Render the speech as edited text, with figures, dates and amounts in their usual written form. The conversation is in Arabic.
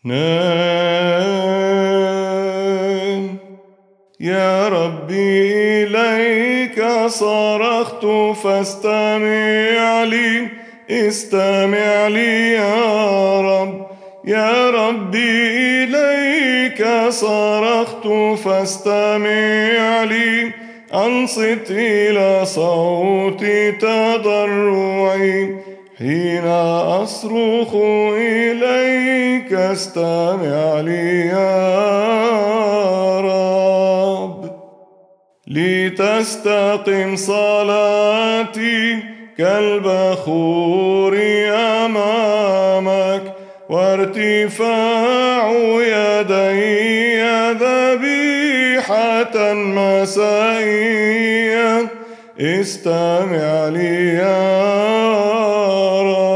نام. يا ربي إليك صرخت فاستمع لي، استمع لي يا رب. يا ربي إليك صرخت فاستمع لي، أنصت إلى صوت تضرعي. حين أصرخ إليك استمع لي يا رب. لتستقم صلاتي كالبخور أمامك، وارتفاع يدي ذبيحة مسائية. استمع لي يا رب.